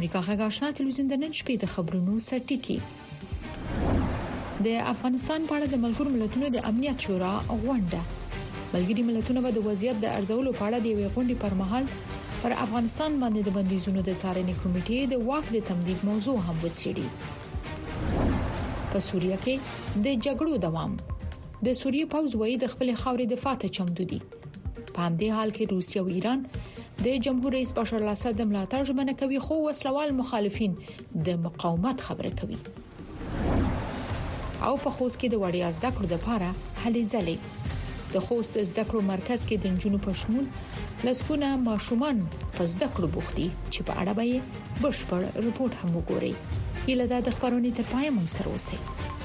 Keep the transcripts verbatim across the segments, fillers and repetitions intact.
امریکا غږ آشنا تلویزیون د نن شپې د خبرونو سرټکی. د افغانستان په اړه د ملګرو ملتونو د امنیت شورا غونډه. ملګري ملتونه به د وضعیت د ارزولو په اړه د یوې غونډې پر مهال پر افغانستان باندې د بندیزونو د څارنې کمیټې د واک د تمدید موضوع هم وڅېړي. په سوریه کې د جګړو دوام. د سوریې پوځ وایي د خپل خاورې دفاع ته چمتو دي. په همدې حال کې روسیه او ایران د جمهور رئیس بشار الاسد د ملاتړ ژمنه کوي، خو وسلوال مخالفین د مقاومت خبره کوي. او په خوست کې د وړیا زده کړو لپاره هلې ځلې. د خوست زده کړو مرکز کې د نجونو په شمول لسګونه ماشومان په زده کړو بوخت دي، چې په اړه به بشپړ رپورت هم وګوري. هیله ده د خبرونې تر پایه مو سره اوسئ.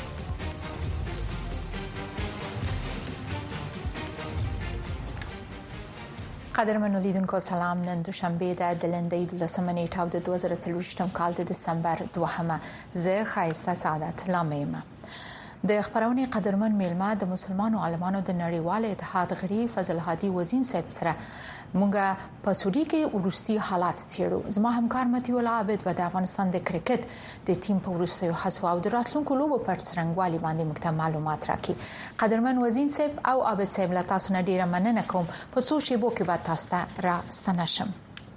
قدرمنو لیدونکو سلام. نن دوشنبه ده د لندۍ دولسمه نیټه او د دوه زره څلوېښتم کال د دسمبر دوهمه. زه خایسته سعادت لامیم. د خبرونې قدرمن میلمه د مسلمانو عالمانو د نړیوال اتحاد غړي فضل هادي وزین صاحب سره مونږه په سوري کې ورستي حالات څېړو. زما همکار متي ول عابد به د افغانستان د کرکټ د ټیم په ورستیو هڅو او د راتلونکو لوبو په څرنګوالي باندې موږ ته معلومات راکړي. قدرمن وزین صاحب او عابد صاحب له تاسو نه ډیره مننه کوم. په څو شیبو کې به تاسو ته را ستنشم.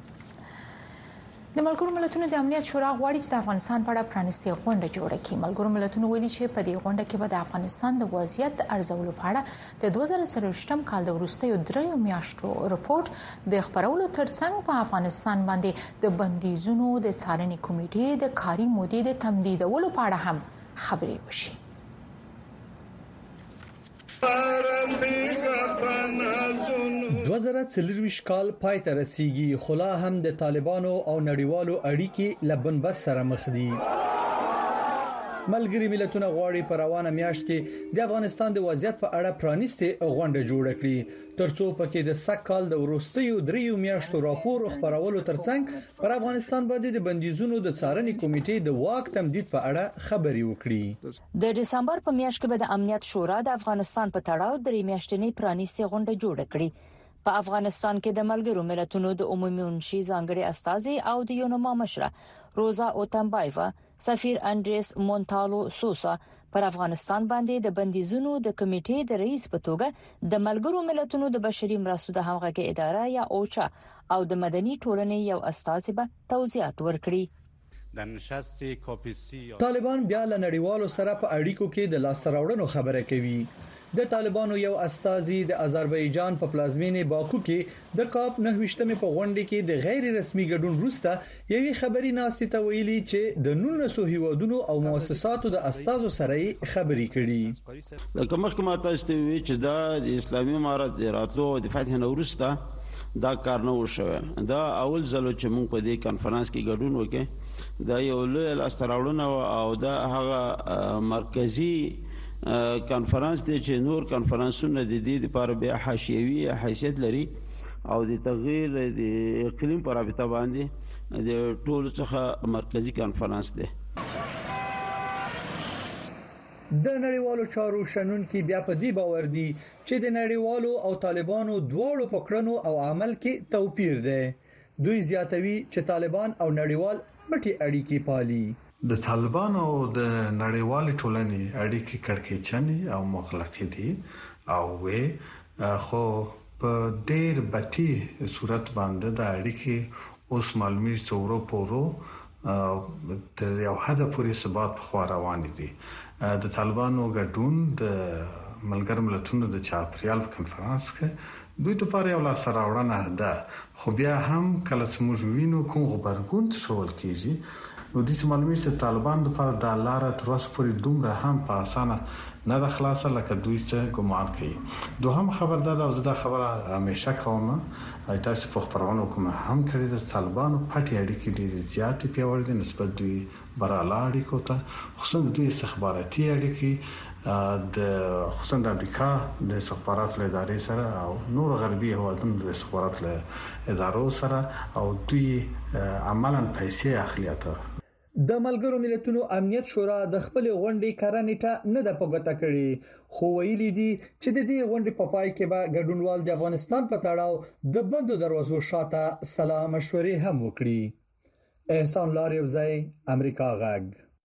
د ملګرو ملتونو د امنیت شورا غواړي چې د افغانستان په اړه پرانیستي غونډه جوړه کړي. ملګرو ملتونو ویلي چې په دې غونډه کې به د افغانستان د وضعیت ارزولو په اړه د دوه زره څلوېښتم کال د وروستیو دریو میاشتو رپورت د خبرولو ترڅنګ په افغانستان باندې د بندیزونو د څارنې کمیټې د کاري مودې د تمدیدولو په اړه هم خبرې وشي. دوه زره څلوېښت کال پای ته رسیدي، خو لا هم د طالبانو او نړیوالو اړیکې له بنبست سره مخ دي. ملګري ملتونه غواړي په روانه میاشت کې د افغانستان د وضعیت په اړه پرانیستي غونډه جوړه کړي، ترڅو پکې د سږ کال د وروستیو دریو میاشتو راپور خبرولو ترڅنګ پر افغانستان باندې د بندیزونو د څارنې کمیټې د واک تمدید په اړه خبرې وکړي. د دسمبر په میاشت کې به د امنیت شورا د افغانستان په تړاو درې میاشتنۍ پرانیستي غونډه جوړه کړي. په افغانستان کې د ملګرو ملتونو د عمومي منشي ځانګړي استازي او د یونما مشره روزا اوتنبایوا، سفیر انډریس مونټالو سوسا پر افغانستان باندې د بندیزونو د کمیټې د رئیس په توګه د ملګرو ملتونو د بشري مرستو د همغږي اداره یا اوچا او د مدني ټولنې یو استازي به توضیحات ورکړي. طالبان بیا له نړیوالو سره په اړیکو کې د لاسته راوړنو خبره کوي. د طالبانو یو استازي د آذربایجان په پلازمینې باکو کې د کاپ نهه په غونډه کې د غیر رسمي ګډون وروسته یوې خبري ناستې ته ویلي چې د نولسو هیوادونو او مؤسساتو د استازو سره خبرې کړي. لکه مخکې ما تاسو ته وی چې دا د اسلامي امارت راتلو د فتح نه وروسته دا کار نه وشوه. دا اول ځل چې موږ په دې کانفرنس کې ګډون وکړو. دا یو لوی لاسته راوړنه او دا هغه مرکزی کانفرنس دی چې نور کانفرنسونه د دې لپاره بیا حاشیوي حیثیت لري او د تغییر د اقلیم پر رابطه باندې د ټولو څخه مرکزی کانفرنس دی. د نړیوالو چارو شنونکي بیا په دې باور دي چې د نړیوالو او طالبانو دواړو پکړنو او عمل کې توپیر دی. دوی زیاتوي چې طالبان او نړیوال مټي اړیکې پالي. د طالبانو او د نړیوالې ټولنې اړیکې کړکېچنې او مغلقې دي او وې خو په ډېر بتی صورت باندې د اړیکې اوس معلومي څورو پورو تر یو حد پورې ثبات خو روان دي. د طالبانو ګډون د ملګرو ملتونو د چاپریال کانفرنس کې دوی ته لپاره یو لاسته راوړنه ده، خو بیا هم کله چې موږ وینو کوم غبرګون شول کیږي نو د معلومي چې طالبان د لپاره د لار تر اوسه پورې دومره هم په اسانه نه د خلاصه لکه دوی څه ګمان کوي. دوهم خبر ده او زه دا خبره همیشه کوم تاسو په خبرونو کوم هم کړی د طالبانو پټي اړیکې ډېرې زیاتې پیاوړې دي نسبت دوی براله اړیکو ته، خصوصا دوی استخباراتي اړیکې د خصوصا د امریکا د استخباراتو ادارې سره او نور غربي هوادونو د استخباراتو ادارو سره او دوی عملاً پیسې اخلیاته. د ملګرو ملتونو امنیت شورا د خپل غونډې کارنېټه نه د پګتا کړي، خو ویلي دي چې د دې غونډې په پای کې به ګډونوال د افغانستان په تړاو د بندو دروازو شاته سلام مشورې هم وکړي. احسان لاریوزی امریکا غږ.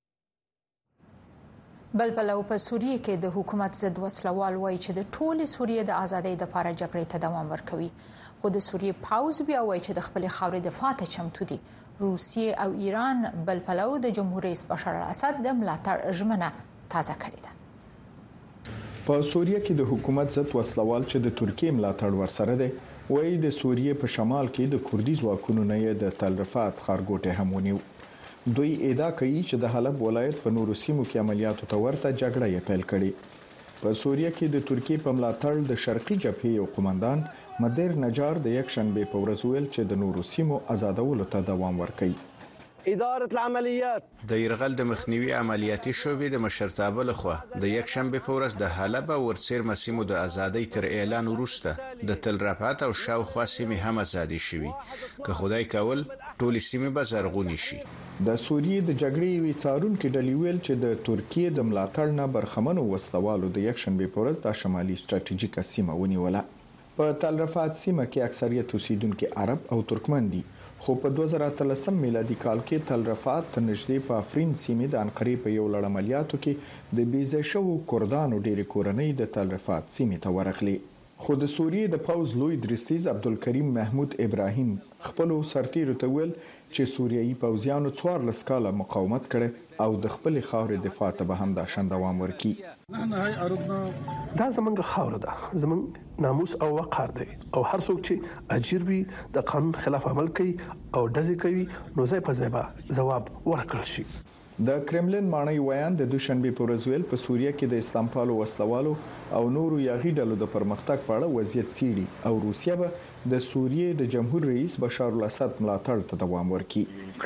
بل بلو په سوریه کې د حکومت ضد وسلوال وایي چې د ټولې سوریه د ازادۍ لپاره جګړې ته دوام ورکوي، خو د سوریه پاوز بیا وایي چې د خپل خاورې دفاع ته چمتو دي. روسیه او ایران بل بلو د جمهور رئیس بشار الاسد د ملاتړ ژمنه تازه کړې ده. په سوریه کې د حکومت ضد وسلوال چې د ترکیه ملاتړ ورسره دی وایي د سوریه په شمال کې د کوردي ځواکونو نه د تل رفات ښارګوټي هم ونیو. دوی ادعا کوي چې د حلب ولایت په نورو سیمو کې عملیاتو ته ورته جګړه یې پیل کړې. په سوریه کې د ترکیه په ملاتړ د شرقي جبهې یو قومندان مدیر نجار د یک شنبه په ورځ ویل چې د نورو سیمو آزادولو ته دوام ورکوي. اداره العملیات د يرغل د مخنیوي عملیاتي شوبې د مشرتابه لخوا د یک شنبه په ورځ د حلب او ورڅیر مسیمو د ازادۍ تر اعلان وروسته د تل رفات او شاوخوا سیمې هم ازادي شوي، که خدای کول ټولې سیمې به زرغونې شي. د سوریې د جګړې وی څارونکو ډلې ویل چې د ترکیه د ملاتړ نه برخمنو وسلوالو د یک شنبه په ورځ د شمالي ستراتیژیکه سیمه ونیوله. په تل رفات سیمه کې اکثریت اوسیدونکو عرب او ترکمن دي، خو په دوه زره اتلسم میلادي کال کې تل رفات ته نږدې په افرین سیمې د انقرې په یو لړ عملیاتو کې د بیځای شوو کردانو ډېری کورنۍ د تل رفات سیمې ته ورغلې. خو د سوریې د پوز لوی درستیز عبدالکریم محمود ابراهیم خپل سرتیرو ته ویل چې سوریایي پوځیانو څوارلس کاله مقاومت کړي او د خپل خاورې دفاع ته به هم دا شان دوام ورکړي. دا زمونږ خاور ده، زمونږ ناموس او وقار دی، او هر څوک چې اجیر وي د قانون خلاف عمل کوي او ډزې کوي نو ځای په ځای به ځواب ورکړل شي. د کرملین مانی ویان د دوشنبه په ورځ ویل په سوریه کې د اسلام پالو وسلوالو او نورو یاغي ډلو د پرمختګ په اړه وضعیت څیړي او روسیه به د سوریې د جمهور رئیس بشار الاسد ملاتړ ته دوام ورکړي.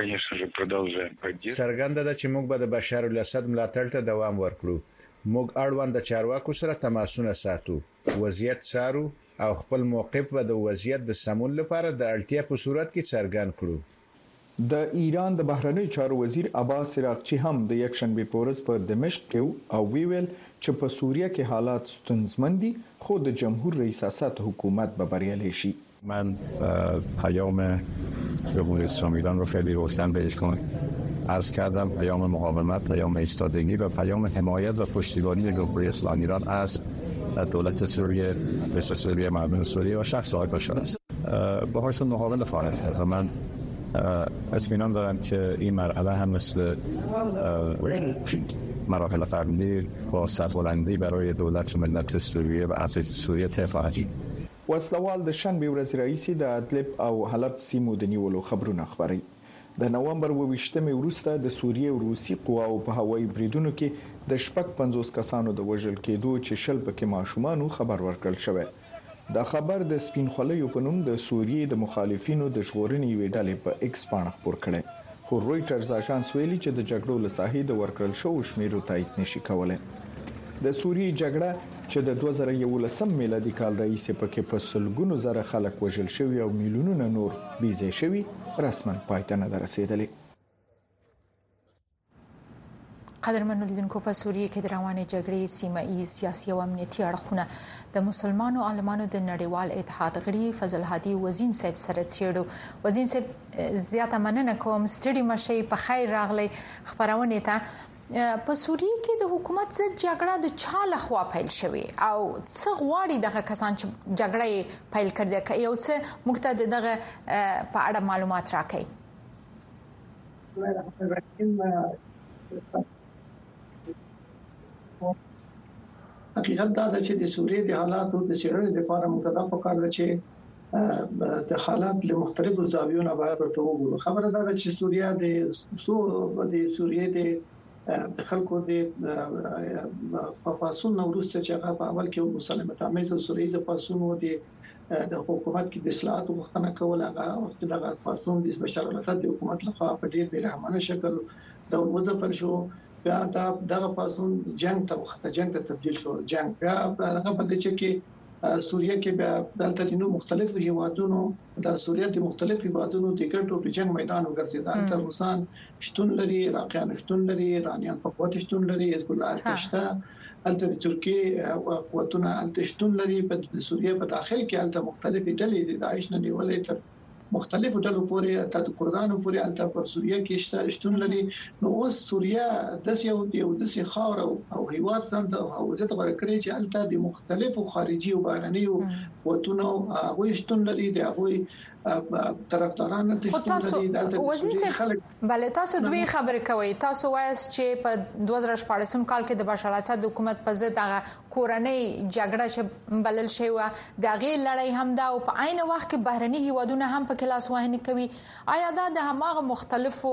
څرګنده ده چې موږ به د بشار الاسد ملاتړ ته دوام ورکړو. موږ اړوند د چارواکو سره تماسونه ساتو، وضعیت څارو او خپل موقف به د وضعیت د سمون لپاره د اړتیا په صورت کې څرګند کړو. د ایران د بهرنی چارو وزیر عباس عراقچی هم د یک شنبه په ورځ په دمشق کې او ویل چې په سوریه کې حالات ستونزمن دي، خو د جمهور رئیس اسد حکومت به بریالي شي. من پیام جمهوری اسلامی ایران رو خیلی روشن بهش عرض کردم، پیام مقاومت، پیام ایستادگی و پیام حمایت و پشتیبانی جمهوری اسلامی ایران از دولت سوریه به سوریه مردم سوریه و شخص آقای بشار است. باهاشون مقابله خواهد کرد و من اطمینان دارم که این مرحله هم مثل مراحل قبلی با سربلندی برای دولت و ملت سوریه و ارتش سوریه طی خواهد شد. وسلوال د شنبه ورځ رئیس د ادلب او حلب سیمو د نیولو خبرونه خبري. د نومبر اوویشتمې وروسته د سوریې او روسي قواو په هوایي بریدونو کې د شپږ پنځوس کسانو د وژل کېدو چې شل پکې ماشومان خبر ورکړل شوی. دا خبر د سپین خلیو په نوم د سوریې د مخالفینو د ژغورنې وی ډلې په ایکس باندې خبر کړي، خو رويټرز اژانس ویلي چې د جګړو له ساحې د ورکړل شوو شمیرو تایید نشي کولای. د سوریې جګړه چې د دوه زره یولسم میلادي کال رئیس پکې په سلګونو زره خلک وژل شوی او میلیونونه نور بیځای شوی رسماً پای ته نه رسیدلی. قدرمنو لیدونکو، په سوریه کې د روانې جګړې سیمه ایز سیاسي او امنیتي اړخونه د مسلمانو عالمانو د نړیوال اتحاد غړي فضل هادي وزین صاحب سره څېړو. وزین صاحب زیاته مننه کوم، ستړي مشي په خیر راغلی خبرونه ته. په سوریه کې د حکومت ضد جګړه د چا لخوا پیل شوې او څه غواړي دغه کسان چې جګړه پیل کړي، یو څه موږ ته دغه په اړه معلومات راکړي. حقیقت دا ده چې د سوریې د حالاتو د څېړنې لپاره متداف وکړ چې د حالات له مختلفو زاویو نه باید ورته وګورو. خبره دا ده چې سوریه د سو د سوریې د خلکو د پاسون وروسته چې هغه په اول کې مسلمت عامه سوریې د پاسون و د حکومت کې د اصلاحات غوښتنه کوله، هغه وخت دغه پاسون د بشار الاسد د حکومت لخوا په ډېر بیرحمانه شکل د وظیفه شو. بیا دا دغه پاسون جنگ ته وخت جنگ ته تبدیل شو. جنگ بیا هغه په دې چې کې سوریه کې بیا دلته د نو مختلفو هیوادونو د سوریه د مختلفو هیوادونو د ګټو په جنگ میدان وګرځیدل. د روسان شتون لري، عراقیان شتون لري، ایرانیان په قوت شتون لري، حزب الله تشته، الته د ترکیه قوتونه الته شتون لري. په سوریه په داخل کې الته مختلفې ډلې د داعش نه نیولې تر مختلفو ډلو پورې د کردانو پورې البته په سوریه کې شتون لري. نو اوس سوریه د یو یو د سی خاور او هیواد څنګه او حوزه ته ورکړي چې البته د مختلفو خارجي او بهرني وطنو هغه شتون لري د هغه طرفداران ته شتون لري. وزیر صاحب بل تاسو دوی خبرې کوي، تاسو وایي چې په دوه زره شپږم کال کې د بشار اسد حکومت په ضد هغه کورنۍ جګړه چې بلل شوی و د هغه لړۍ هم دا او په عین وخت کې بهرني هیوادونه هم په کلاس وهنه کوي. آیا دا د هماغه مختلفو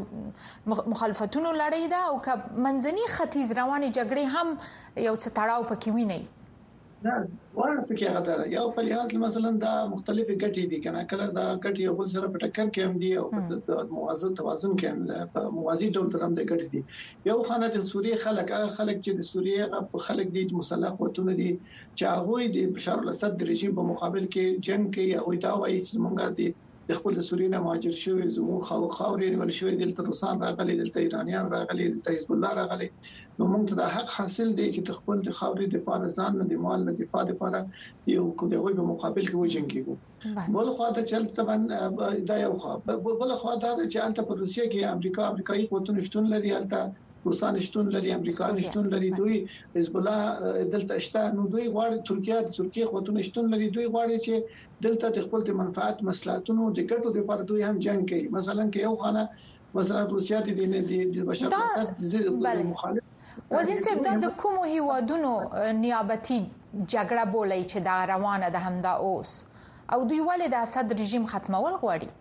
مخالفتونو لړۍ ده او که منځني ختیځ رواني جګړې هم یو څه تړاو پکې ویني؟ نه ورته پکې هغه یو په لحاظ مثلا دا مختلفې ګټې دي کنه کله دا ګټې یو بل سره په ټکر کې هم دي او په موازن توازن کې هم په موازي ډول تر هم د ګټې دي. یو خانه د سوریه خلک هغه خلک چې د سوریه خلک دي مسلح قوتونه دي چې هغه د بشار الاسد د رژیم په مقابل کې جنگ کوي او دا وایي چې مونږه دي د خپل سوریه نه مهاجر شوی زمو خو خاورې ول شوی دلته روسان راغلي دلته ایرانیان راغلي دلته حزب الله راغلي. نو موږ ته د حق حاصل دی چې خپل د خاورې دفاع نه ځان نه د مال نه دفاع لپاره یو کو دغه په مقابل کې وجنګیږو. بل خو دا چې طبعا دا یو خو بل خو دا چې انت په روسیه کې امریکا امریکایي قوتونه شتون لري، البته روسان شتون لري، امریکایان شتون لري، دوی حزب الله دلته شته. نو دوی غواړي ترکیه د ترکیه قوتونه شتون لري، دوی غواړي چې دلته د خپل د منفعت مصلحتونو د ګټو لپاره دوی هم جنگ کوي. مثلا کې یو خانه مثلا روسیا د د بشار الاسد مخالف وزیر صاحب د کومو هیوادونو نیابتي جګړه بولای چې دا روانه ده همدا اوس او دوی ولې د اسد رژیم ختمول غواړي؟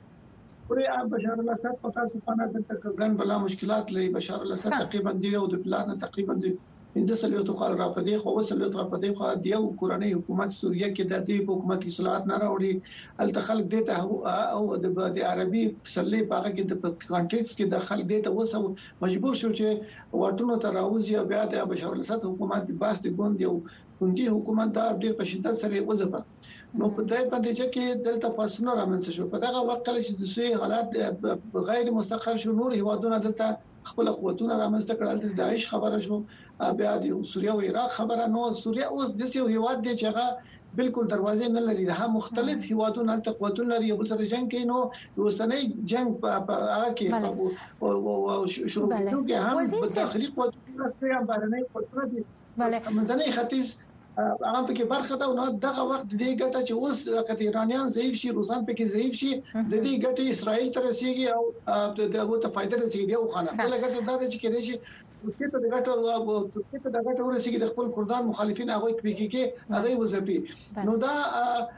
ورې بشار الاسد په تاسو باندې د ګن بلا مشکلات لري. بشار الاسد تقریبا دی او د پلان تقریبا د پنځه سلوي کال را پدې خو وسلوي را پدې خو د یو کورنۍ حکومت سوریه کې د دې حکومت اصلاحات نه راوړي. ال تخلق دته او د عربي سلې په هغه کې د کانټیکس کې د خلک دته وسو مجبور شو چې واټونو ته راوځي او بیا د بشار الاسد حکومت د باس د ګوند یو کوندي حکومت دا ډېر په شدت سره وځپه. نو په دای په دې کې دلته پاسونه رامنځته شو. په دغه وخت کې چې د سوی حالات غیر مستقر شو، نور هیوادونه دلته خپل قوتونه رامنځته کړل. د داعش خبره شو، بیا د سوریه او عراق خبره. نو سوریه اوس د یو هیواد دی چې هغه بالکل دروازې نه لري، د مختلف هیوادونو ته قوتونه لري، یو بل سره جنگ کوي. نو روسنۍ جنگ په هغه کې او شروع کېږي هم داخلي قوتونه سره هم بهرنۍ قوتونه دي. منځنۍ ختیځ هغه په کې برخه ده. نو دغه وخت د دې ګټه چې اوس کته ایرانیان ضعیف شي، روسان په کې ضعیف شي، د دې ګټه اسرائیل ته رسیږي او د هغه ته فائدہ رسیږي. او خانه بل ګټه دا ده چې کېږي چې ترکیه ته د ګټه او ترکیه ته د ګټه ورسیږي د خپل کردان مخالفین هغه کې کې هغه وځپي. نو دا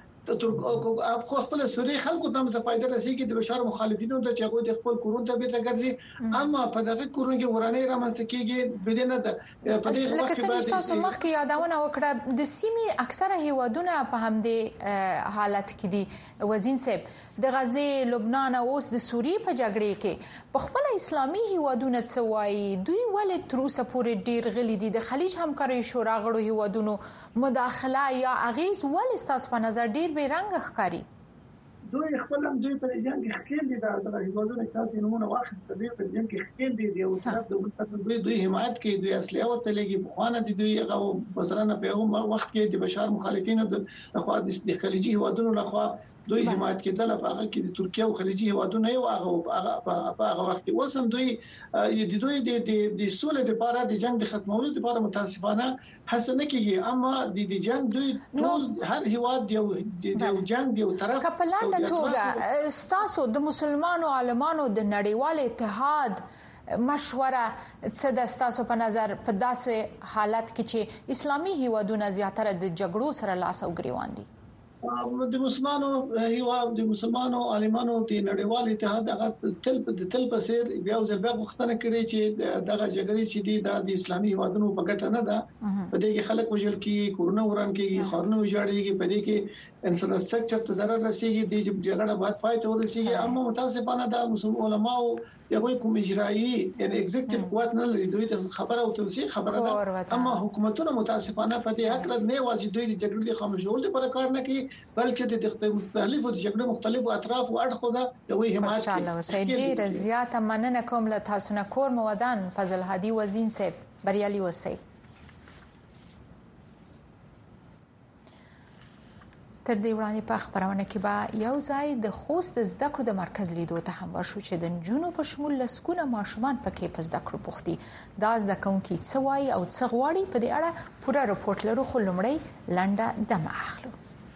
ترک خو خپل سوریه خلکو ته څه فائدہ رسیږي د بشار مخالفینو ته چې هغه د خپل کورون ته بیرته ګرځي. اما په دغه کورون کې ورانه رامنځته کېږي بلنه ده. په دې وخت کې بعد تاسو مخکې یادونه وکړه د سیمې اکثره هیوادونه په همدې حالت کې دي. وزین صاحب د غزه، لبنان او اوس د سوریې په جګړې کې په خپل اسلامي هیوادونه څه وایي؟ دوی ولې تر اوسه پورې ډیر غلي دي؟ د خلیج همکاري شورا غړو هیوادونو مداخله یا اغیز ولې تاسو په نظر ډیر به رنګ ښکاری؟ دوی خپل هم دوی په جنگ کې خپل دي د هیوادونو تاسو نمونه واخیست دوی په جنگ کې خپل دي او طرف د دوی دوی حمایت کوي، دوی اصلي او تلګي په خوانه دي. دوی هغه مثلا په هغه وخت کې د بشار مخالفینو د خوا د خلیجي هیوادونو لخوا دوی حمایت کېدل. په هغه کې د ترکیه او خلیجي هیوادونو یو هغه په هغه وخت کې وسم دوی د دوی د سولې لپاره د جنگ د ختمولو لپاره متاسفانه هڅه نه کوي. اما د جنگ دوی ټول هر هیواد یو د جنگ یو طرف توګه ستاسو د مسلمانانو عالمانو د نړیوال اتحاد مشوره څه د ستاسو په نظر په داسې حالت کې چې اسلامي هیوادونه زیاتره د جګړو سره لاس او ګریوان دي؟ د مسلمانانو هیواد د مسلمانانو عالمانو د نړیوال اتحاد هغه تل د تل په سیر بیا ځل بیا غوښتنه کړې چې دغه جګړې چې دي د اسلامي هیوادونو په ګټه نه ده. په دې کې خلک وژل کیږي، کورونه وران کیږي، خارونه ویجاړيږي، په دې کې انفراستراکچر ته ضرر رسیږي. د جګړه بعد پای ته ورسیږي. اما متاسفانه د مسلمان علماو یو کوم اجرایی یعنی ایگزیکټیو قوت نه لري. دوی ته خبره او توصیه خبره ده. اما حکومتونه متاسفانه په دې حق نه واځي دوی د جګړې خاموشول لپاره کار نه کوي، بلکې د مختلفو د جګړې مختلفو اطراف او اړخو ده دوی حمایت کوي. ماشاءالله سید ډیر زیاته مننه کوم له تاسو نه کور مودان فضل هادي وزین صاحب بریالي وسی. تر دې وړاندې په خبرونه کې به یو ځای د خوست د زده کړو د مرکز لیدو ته هم ورشو چې د نجونو په شمول لسکونه ماشومان پکې په زده کړو بوختي دا زده کوونکي څه وایي او څه غواړي په دې اړه پوره رپورټ لرو خو لومړی لنډه دمه اخلو.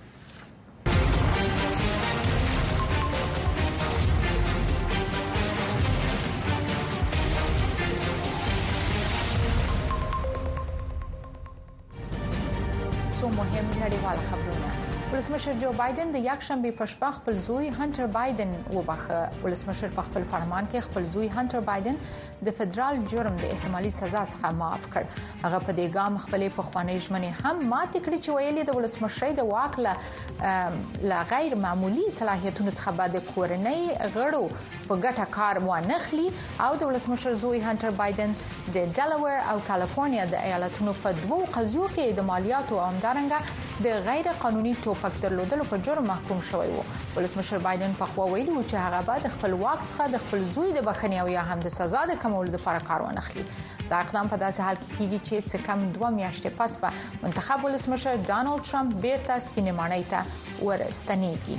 مهم نړیواله خبرونه. ولسمشر جو بایدن د یکشنبه په شپه خپل زوی هانټر بایدن وبخښه. ولسمشر په خپل فرمان کې خپل زوی هانټر بایدن د فدرال جرم د احتمالي سزا څخه معاف کړ. هغه په دې ګام خپلې پخوانی ژمنې هم ماته کړې چې ویلي د ولسمشر د واک له لا غیر معمولی صلاحیتونو څخه بعد کورنۍ غړو په ګټه کار وانخلي او د ولسمشر زوی هانټر بایدن د ډیلاویر او کالیفورنیا د ایالتونو په دوو قضیو کې د مالیاتو او همدارنګه د غیر قانوني ټوپک درلودلو په جرم محکوم شوی وو. ولسمشر بایدن په خوا ویلي چې هغه بعد خپل واک څخه د خپل زوی د بخښنې او یا هم د سزا د کمولو لپاره کار ونخلي. دا اقدام په داسې حال کې کیږي چې څه کم دوه میاشتې پس به منتخب ولسمشر ډانلډ ټرمپ بیرته سپینې ماڼۍ ته ورستنیږي.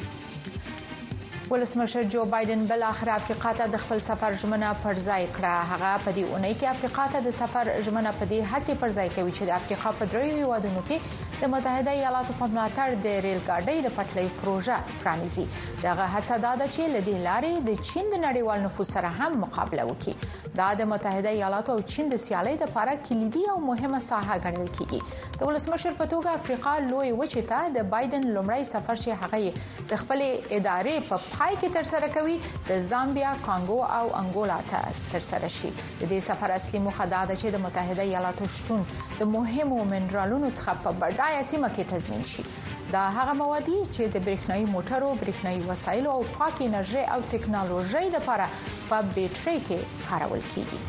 ولسمشر جو بایدن بل اخر افریقا ته د خپل سفر ژمنه پر ځای کړه. هغه په دې اونۍ کې افریقا ته د سفر ژمنه په دې هڅې پر ځای کوي چې د افریقا په دریو هیوادونو کې د متحده ایالاتو په ملاتړ د ریل ګاډۍ د پټلۍ پروژه پرانیزي. دغه هڅه دا ده چې لدې لارې د چین د نړیوال نفوذ سره هم مقابله وکړي. دا د متحده ایالاتو او چین د سیالۍ لپاره کلیدي او مهمه ساحه ګڼل کیږي. د ولسمشر په توګه افریقا لوی وچې ته د بایدن لومړی سفر چې هغه د خپل ادارې په پای کې تر سره کوي د زامبیا، کانګو او انګولا ته تر سره شي. د دې سفر اصلي موخه دا ده چې د متحده ایالاتو شتون د مهمو منرالونو څخه په بډایه سیمه کې تضمین شي. دا هغه مواد چې د برېښنايي موټرو، برېښنايي وسایلو او پاک انرژي او ټکنالوژي لپاره په بیټرۍ کې کارول کیږي.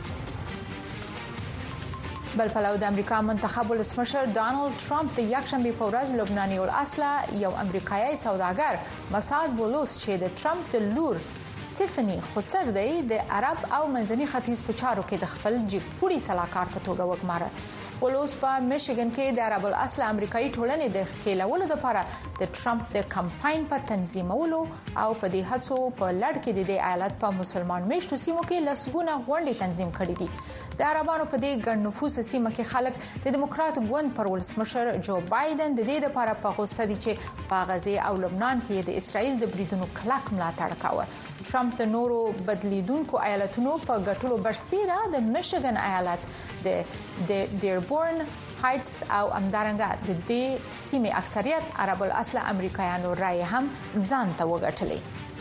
بل پلو د امریکا منتخب ولسمشر ډانلډ ټرمپ د یکشنبه په ورځ لبناني الاصله یو امریکایي سوداګر مسعد بولوس چې د ټرمپ د لور تیفنی خسر دی د عرب او منځني ختیځ په چارو کې د خپل جګپوړي سلاکار په توګه وګماره. بولوس په میشیګن کې د عرب الاصل امریکایي ټولنې د خېلولو لپاره د ټرمپ د کمپاین په تنظیمولو او په دې هڅو په لړ کې د ایالت په مسلمان میشتو سیمو کې لسګونه غونډې تنظیم کړې دي. د عربانو په دې ګڼ نفوس سیمه کې خلک د دیموکرات ګوند پر ولسمشر جو بایدن د دې لپاره په غوسه دي چې په غزه او لبنان کې د اسرایل د بریدونو کلک ملاتړ کاوه. ټرمپ د نورو بدلیدونکو ایالتونو په ګټلو برسیره د میشیګن ایالت د ډیربورن هایټس او امدارنګه د دې سیمې اکثریت عرب الاصل امریکایانو رائے هم ځان ته وګټلې.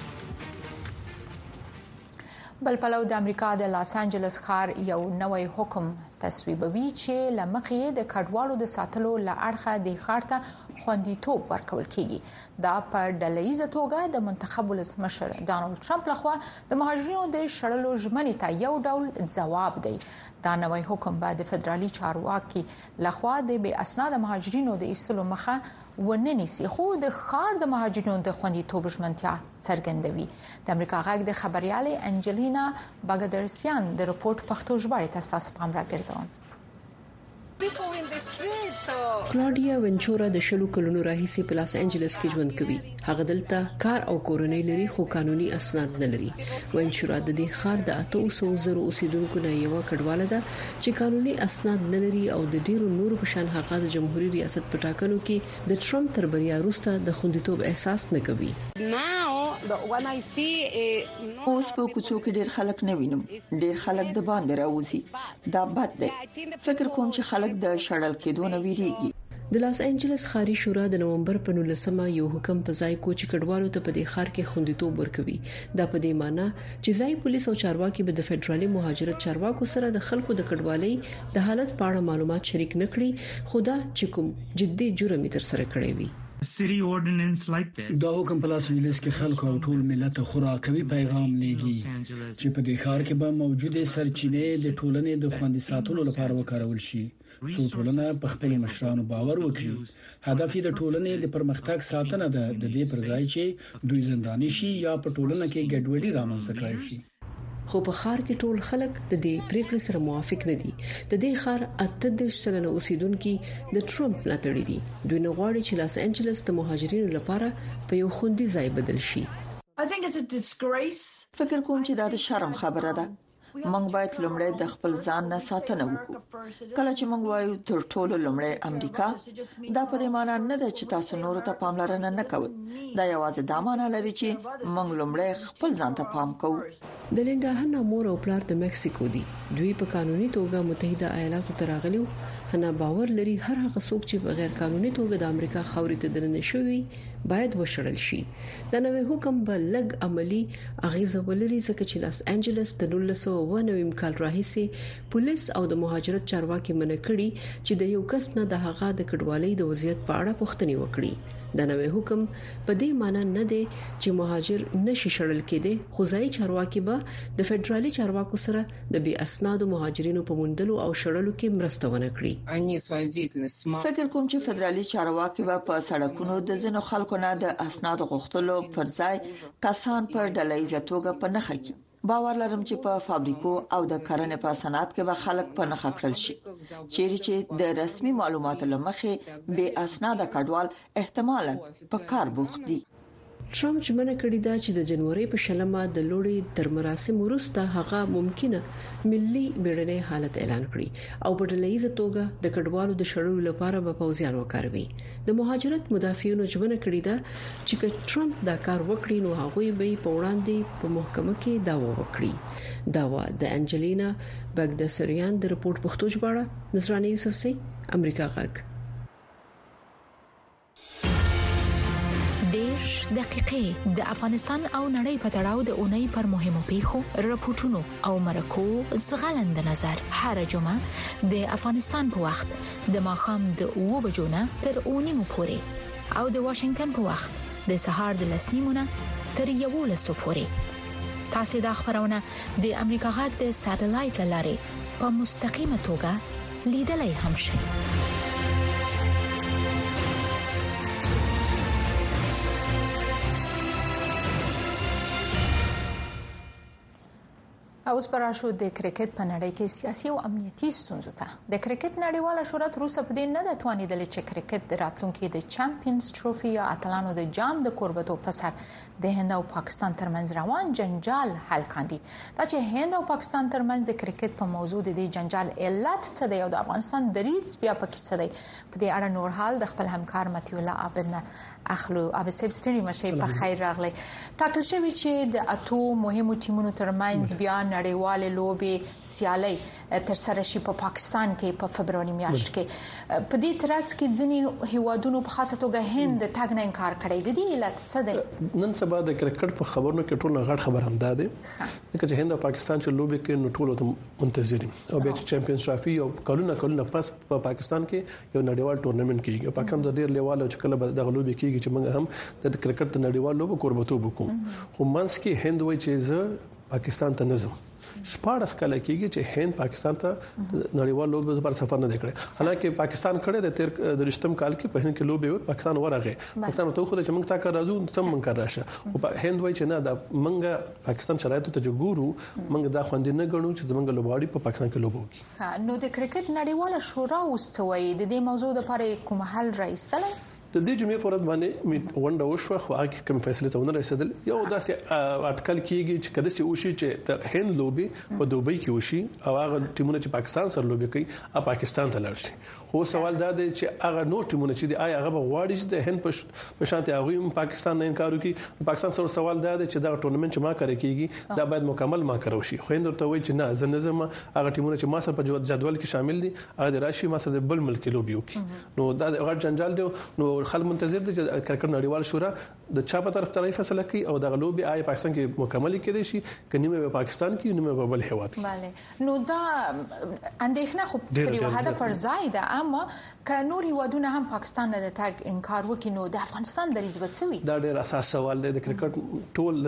بل پلو د امریکا د لاس انجلس ښار یو نوې حکم تصویبوي چې لمخې د کډوالو د ساتلو لارښه د ښار ته خوندیتوب ورکول کیږي. دا په ډلهیزه توګه د منتخب ولسمشر ډانلډ ټرمپ لخوا د مهاجرینو د شړلو ژمنې ته یو ډول ځواب دی. دا نوې حکم به د فدرالي چارواکي لخوا د بې اسناد مهاجرینو د ایستلو مخه وننسي خو د ښار د مهاجرینو د خوندیتوب ژمنتیا څرګندوي. د امریکا غږ د خبريالې انجلینا باګدرسیان د رپورت پښتو ژباړې تاسو پام راګرځوم. کلاډیا ونچورا د شلو کلونو راهیسې په لاس انجلس کې ژوند کوي. هغه دلته کار او کورنۍ لري خو قانوني اسناد نه لري. ونچورا د دې ښار د اته سوه زره اوسیدونکو نه یو کډواله ده چې قانوني اسناد نه لري او د ډیرو نورو په شان هغه د جمهوریت ریاست په ټاکنو کې د ټرمپ تر بریا وروسته د خوندیتوب احساس نه کوي. اوس په کوڅو کې ډیر خلک نه وینم. ډیر خلک د باندې راوځي. دا بد دی. فکر کوم چې خلک د شړل کېدو نه ویریږي. د لاس انجلس ښاري شورا د نومبر په نولسمه یو حکم په ځای کو چې کډوالو ته په دې ښار کې خوندیتوب ورکوي. دا په دې معنی چې ځای پولیس او چارواکي به د فدرالي مهاجرت چارواکو سره د خلکو د کډوالۍ د حالت په اړه معلومات شریک نکړي خدا چې کوم جدي جرم تر سره کړی وي. دا حکم په لاس انجلس کې خلکو او ټول ملت خورا قوي پیغام لېږي چې په دې ښار کې به موجوده سرچینې د ټولنې د خوندي ساتلو لپاره وکارول شي. څو ټولنه په خپل مشرانو باور وکړي. هدف یې د ټولنې د پرمختګ ساتنه ده د دې پر ځای چې دوی زنداني شي یا په ټولنه کې ګډوډي رامنځته کړي شي. خو په خار کې ټول خلک د دې پریکړې سره موافق نه دي. د دې خار اته دېرش سلنه اوسیدونکو د ټرمپ ملاتړي دي. دوی نه غواړي چې لاس انجلس د مهاجرینو لپاره په یو خوندي ځای بدل شي. فکر کوم چې دا د شرم خبره ده. موږ باید لومړی د خپل ځان نه ساتنه وکړو. کله چې موږ وایو تر ټولو لومړی امریکا، دا په دې معنی نه ده چې تاسو نور ته پاملرنه نه کوئ. دا یوازې دا معنی لري چې موږ لومړی خپل ځان ته پام کوو. د لینډا هنا مور او پلار د مکسیکو دي. دوی په قانوني توګه متحده ایالاتو ته راغلي. هنا باور لري هر هغه څوک چې په غیر قانوني توګه د امریکا خاورې ته دننه شوی باید وشړل شي. دا نوې حکم به لږ عملی اغیزه ولري ځکه چې لاس انجلس د نولس سوه اوه نوي کال راهیسې پولیس او د مهاجرت چارواکي منع کړي چې د یو کس نه د هغه د کډوالۍ د وضعیت په اړه پوښتنه وکړي. دا نوې حکم په دې معنی نه دی چې مهاجر نشي شړل کېدي، خو ځای چارواکي به د فدرالي چارواکو سره د بي اسنادو مهاجرینو په موندلو او شړلو کې مرسته ونه کړي. فکر کوم چې فدرالي چارواکي به په سړکونو د ځینو خلکو نه د اسناد غوښتلو پر ځای کسان پر ډله‌ایزه توګه په نخښه کې. باور لرم چې په فابریکو او د کرنې په صنعت کې به خلک په نخښه کړل شي. چیرې چې د رسمي معلوماتو لمخې بے اسناد کډوال احتمالاً په کار بوخت دي. ټرمپ ژمنه کړې ده چې د جنوري په شلمه د لوړې تر مراسم وروسته هغه ممکنه ملي بیړنۍ حالت اعلان کړي او په ډله‌ایزه توګه د کډوالو د شړلو لپاره به پوځیان وکاروي. د مهاجرت مدافعینو ژمنه کړې ده چې که ټرمپ دا کار وکړي نو هغه به په وړاندې په محکمه کې دعوا وکړي. دعوا د انجلینا بګدسریان د رپورت پښتو ژباړه نصرانه یوسف سي امریکا غږ. دیش دقیقې د افغانستان او نړۍ په تړاو د اونۍ پر مهمو پیښو رپورټونو او مرکو زغلند نظر هر جمعه د افغانستان په وخت د ماښام د اوو بجو نه تر اوو نیمو پورې او د واشنگټن په وخت د سهار د لس نیمو نه تر یوولسو پورې. تاسو د خبرونه د امریکا غږ د ساتلایت لارې په مستقیمه توګه لیدلای هم شئ. اوس پراشو د کرکټ په نړۍ کې سیاسي او امنیتي ستونزو ته. د کرکټ نړیواله شورا تر اوسه په دې نه ده توانیدل چې کرکټ د راتلونکي د چمپیونز ټروفي یا اتلانو د جام د کوربتو په سر د هند او پاکستان ترمنځ روان جنجال حل کاندي. دا چې هند او پاکستان ترمنځ د کرکټ په موضوع د دې جنجال علت څه دی او د افغانستان دریځ بیا پکې څه دی، په دې اړه نور حال د خپل همکار متي الله عابد نه اخلو. عابد صاحب ستړي مشه په خیر راغلی. ټاکل شوی چې د اتو مهمو ټیمونو ترمنځ بیا نړیواله لوبي سیالي تر سره شي په پاکستان کې په فبرवरी میاشت کې. په دې ترڅ کې ځینی هیوادونو په خاصه توګه هند تاګ نه انکار کړی. د دې علت څه دی؟ نن سبا د کرکټ په خبرونو کې ټول غټ خبر هم ده چې هند او پاکستان چې لوبي کې نو ټول منتظر او به چمپیونز ټرافي او کلونه کلونه پس په پاکستان کې یو نړیوال ټورنمنت کیږي. پاکستان د ډیر لیوال او چې کله د غلوبي کیږي چې موږ هم د کرکټ د نړیوال لوبو کوربتوب وکړو. خو منځ کې هند وایي چې زه پاکستان ته نه ځم. شپږ کال کېږي چې هند پاکستان ته نړیوال لوبو لپاره سفر نه وکړي. حالانکه پاکستان کړه د تیر د رښتم کال کې په هند کې لوبي و پاکستان ورغه. پاکستان ته خو د چمنګ تا کار راځو تم من کار راشه. او هند وایي چې نه د منګه پاکستان شرایطو ته جوړو منګه دا خوندې نه غنو چې زمونږ لوبغاړي په پاکستان کې لوبو کوي. نو د کرکټ نړیواله شورا اوس څه وایي د دې موضوع لپاره کوم حل راځي؟ د دې جمعې پر ورځ باندې ونډه وشو خو هغه کوم فیصله ته ونه رسیدل. یو داسې اټکل کیږي چې کله سي وشي چې د هند لوبي په دوبۍ کې وشي او هغه ټیمونه چې پاکستان سره لوبي کوي ا پاکستان ته لاړ شي. خو سوال دا دی چې هغه نور ټیمونه چې دی آیا هغه غواړي چې د هند په شانتي هغه پاکستان نه انکار وکړي. پاکستان سره سوال دا دی چې دا ټورنمنت چې ما کوي کیږي دا باید مکمل ما کړو شي. خو هند ورته وایي چې نه زه نظم هغه ټیمونه چې ما سره په جدول کې شامل دي هغه راشي ما سره بل ملک لوبي وکړي. نو دا غټ جنجال دی. نو خلک منتظر دي چې کرکټ نړیوال شورا د چا په طرف طرف فیصله کوي او د غلوبي آی پاکستان کې مکمل کېدي شي کني مې په پاکستان کې نیمه په بل هیواد کې. bale نو دا اندېښنه خو په واحده پر ځای ده، اما ک نور هیوادونه هم پاکستان نه د تاګ انکار وکړي نو د افغانستان د رضایت سوي. دا ډېر اساس سوال دی. د کرکټ ټول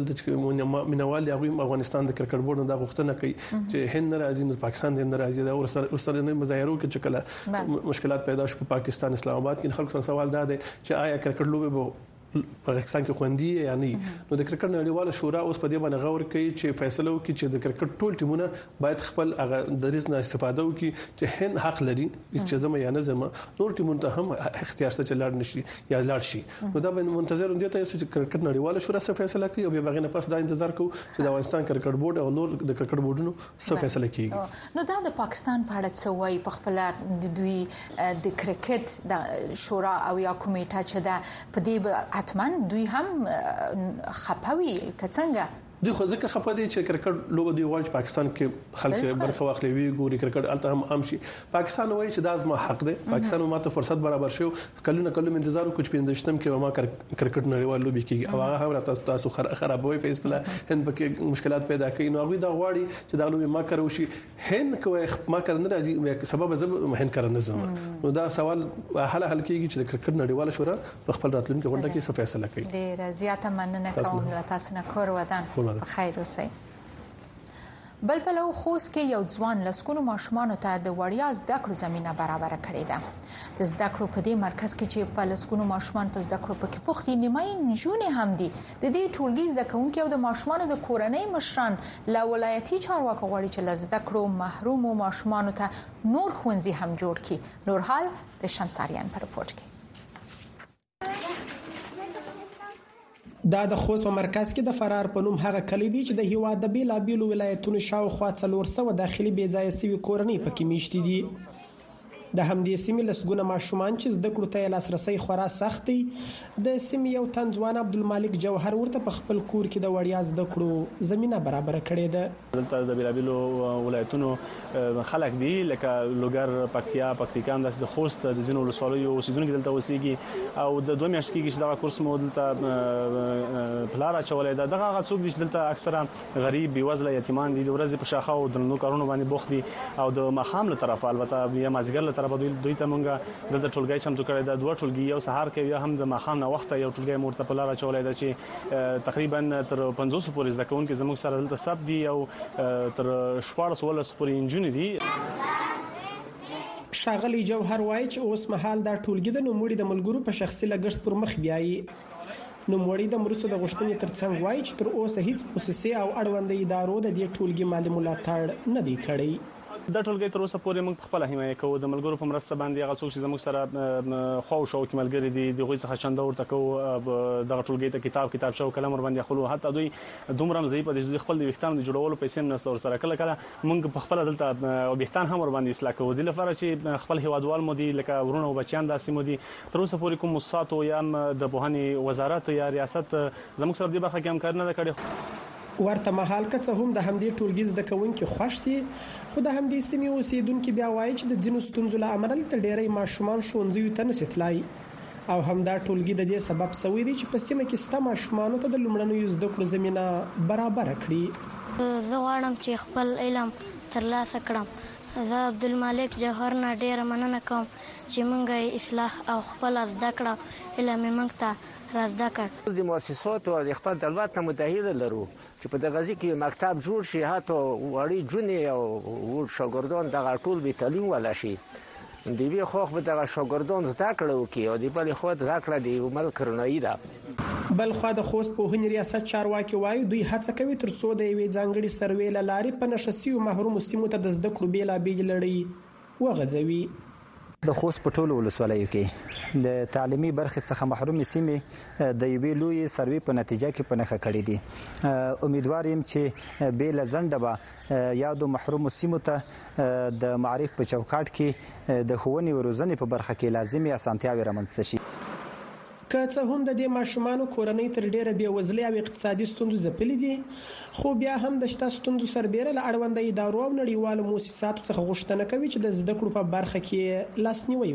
د مینوال هغه افغانستان د کرکټ بورډ د غوښتنه کوي چې هند ناراضي نه پاکستان د ناراضي دا ورسره نه مظاهرو کې چې کله مشکلات پیدا شو په پاکستان اسلام آباد کې خلکو سره سوال دا دی چې آیا کرکټ لوبه پاکستان کې خوندي یعنی نو د کرکټ نړیواله شورا اوس په دې باندې غور کوي چې فیصله وکړي چې د کرکټ ټول ټیمونه باید خپل هغه د ریس نه استفاده وکړي چې هند حق لري چې زما یا نه زما نور ټیمونه ته هم اختیار شته چې لاړ نشي یا لاړ شي نو دا به منتظر وندي ته چې کرکټ نړیواله شورا څه فیصله کوي او بیا بغینه پس دا انتظار کوو چې د افغانستان کرکټ بورډ او نور د کرکټ بورډونو څه فیصله کوي نو دا د پاکستان په اړه څه وایي په خپل د دوی د کرکټ د شورا او یا کمیټه چې دا په دې اتمن دوی هم خپوي کڅنګه دوی خو ځکه خپه دي چې کرکټ لوبه دی غواړي پاکستان کې خلک برخه واخلي وی ګوري کرکټ الته هم عام شي پاکستان وایي چې دا زما حق دی پاکستان ماته فرصت برابر شو کلونه کلونه انتظار وکړ چې پندشتم کې ما کرکټ نړیوال لوبي کیږي او هغه هم راته تاسو خرابوي فیصله هند پکې مشکلات پیدا کوي نو هغه دا غواړي چې دا لوبي ما کړو شي هند کوي ما کړ نه راځي سبب زب هند کړ نه زما نو دا سوال حل حل کیږي چې کرکټ نړیوال شورا په خپل راتلونکي غونډه کې څه فیصله کوي ډیر زیاته مننه کوم تاسو نه کور ودان خیر اوسئ بل په لو خوست کې یو ځوان لسکونو ماشومان ته د وړیا زده کړو زمينه برابر کړې ده د زده کړو په دې مرکز کې چې په لسکونو ماشومان په زده کړو پکې پوښتنې نیمای نجونې هم دي د دې ټولګي زده کوونکو او د ماشومان د کورنۍ مشران له ولایتي چارواکو غواړي چې لزده کړو محروم ماشومان ته نور ښوونځي هم جوړ کړي نور حال د شمساریان په رپورت کې دا د خوست په مرکز کې د فرار په نوم هغه کلی دی چې د هیواد د بیلابیلو ولایتونو شاوخوا څلور سوه داخلي بې ځایه سوي کورنۍ پکې میشتي دي د همدې سیمې لسګونه ماشومان چې زده کړو ته لاسرسي خورا سخت دي د سیمې یو تنځوان عبدالمالک جوهر ورته په خپل کور کې د وړیا زده کړو زمينه برابر کړې ده دلته د بیلابیلو ولایتونو خلک دي لکه لوګر پکتیا پکتیکان د خوست د جنو ولسوالیو اوسیدونکو دلته اوسېږي او د دوه میاشتې کې چې دا کورس مو دلته پلاره چولې ده دغه هغه څوک دي چې دلته اکثره غریب بیوزله یتیمان دي د ورځې په شاخه او درنو کارونو باندې بوخت دي او د مخام له طرف البته بیا مازیګر طرف دوی ته مونږه دلته ټولګي چمتو کړی دا دوه ټولګي یو سهار کې یا هم د ماخام نه وخت یو ټولګي مورته په لار چولې ده چې تقریبا تر پنځوس پورې ځکه چې زموږ سره دلته سب دي او تر شپږ ولس پورې انجن دي شاغلی جوهر وای چې اوس مهال دا ټولګي د نوموړي د ملګرو په شخصي لګښت پر مخ بیایي نوموړي د مرستو د غوښتنې ترڅنګ وای چې تر اوسه هیڅ موسسه او اړوند ادارو د دې ټولګي مالي ملاتړ نه دی کړی دا ټولګي تر اوسه پورې موږ خپل حمایت کوو د ملګرو په مرسته باندې هغه څوک چې زموږ سره خو شو کې ملګری دي دغه څخه چنده ورته کوو دغه ټولګي ته کتاب کتاب شو کلم ور باندې خلو حتی دوی دومره مزي په دې خپل د وختان د جوړولو پیسې نه ستور سره کله کله موږ په خپل دلته وختان هم ور باندې اصلاح کوو د لپاره چې خپل هیوادوال مو دي لکه ورونه او بچیان داسې مو دي تر اوسه پورې کوم مؤسسات او یا د بهاني وزارت یا ریاست زموږ سره د برخه کې هم کار نه کړی ورته محل کڅ هم د همدې ټولګي زده کوونکو خوشتي خو د همدې سیمې اوسیدونکو بیا وایي چې د جنو ستونزو له امله تر ډیرې ماشومان ښوونځي ته نسیتلای او هم دا ټولګي د دې سبب سوي دي چې په سیمه کې ست ماشومان ته د لومړنیو زده کړو زمينه برابر کړي زه غواړم چې خپل علم ترلاسه کړم زه عبدالمالک جوهر نه ډیر مننه کوم چې مونږه اصلاح او خپل زده کړو علم مونږ ته رازده کړ د مؤسسات او د خپل دولت نه متحد لرو چې په دغه ځای کې مکتب جوړ شي هاته وړي جونې او شاګردان دغه ټول به تعلیم ولا شي دی وی خو به دغه شاګردان زده کړو کې او دی بل خو زده کړل دی عمل کرنایی ده بل خو د خوست په هنري ریاست چارواکي وایي دوی هڅه کوي ترڅو د یوې ځانګړي سروې لارې په نشسي او محروم سیمو ته د زده کړو بیل بیل لړۍ وغځوي د خوست په ټولو ولسوالیو کې د تعلیمي برخې څخه محروم سیمې د یوې لوی سروې په نتیجه کې په نخښه کړې دي امیدوار یم چې بیل زنده به یادو محروم سیمو ته د معرف په چوکاټ کې د ښوونې او روزنې په برخه کې لازمي اسانتیاوې رامنځته شي که څه هم د دې ماشومان کورنۍ تر ډیره بې وزلۍ او اقتصادي ستونزو ځپلې دي خو بیا هم د شته ستونزو سربېره له اړوند ادارو او نړیوالو مؤسساتو څخه غوښتنه کوي چې د زده کړو په برخه کې لاسنیوي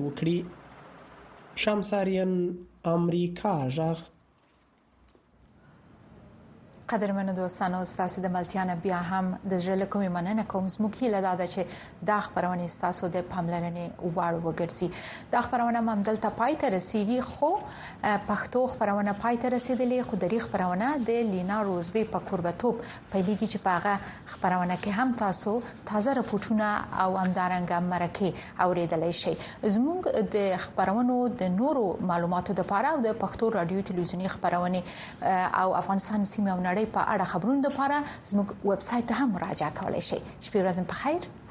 وکړي شمساریان امریکا ژغ قدرمنو دوستانو تاسو د ملتیا بیا هم د ژل کومې مننه کوم زموږ هیله ده چې دا خبرونه تاسو د پاملرنې وباړو وګرځي دا خبرونه ممدل ته پای ته رسیدي خو پښتو خبرونه پای ته رسیدلې خو د ریخ خبرونه د لینا روزبي په قربتوب پیلېږي چې پاغه خبرونه کې هم تاسو تازه راپورټونه او همدارنګه مرکه اوریدلای شئ زموږ د خبرونو د نورو معلوماتو لپاره او د پښتو رادیو ټلویزیونی خبرونه او افغانستان سیمه په اړه خبرونه لپاره زموږ ویب سټ ته هم مراجعه کولای شئ. شپه ورځ په خیر.